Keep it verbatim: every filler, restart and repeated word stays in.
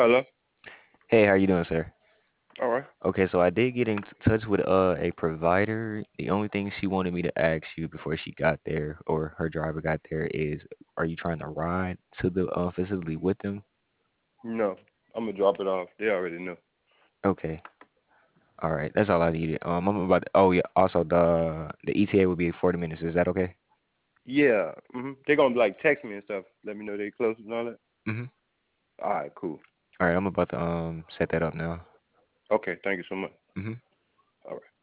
Hello. Hey, how you doing, sir? All right. Okay, so I did get in t- touch with uh, a provider. The only thing she wanted me to ask you before she got there or her driver got there is, are you trying to ride to the uh, facility with them? No, I'm gonna drop it off. They already know. Okay, all right, that's all I needed. Um, I'm about to, oh yeah, also the the E T A will be forty minutes. Is that okay? Yeah. Mhm. They're gonna like text me and stuff. Let me know they close and all that. Mm-hmm. All right. Cool. All right, I'm about to um set that up now. Okay. Thank you so much. Mm-hmm. All right.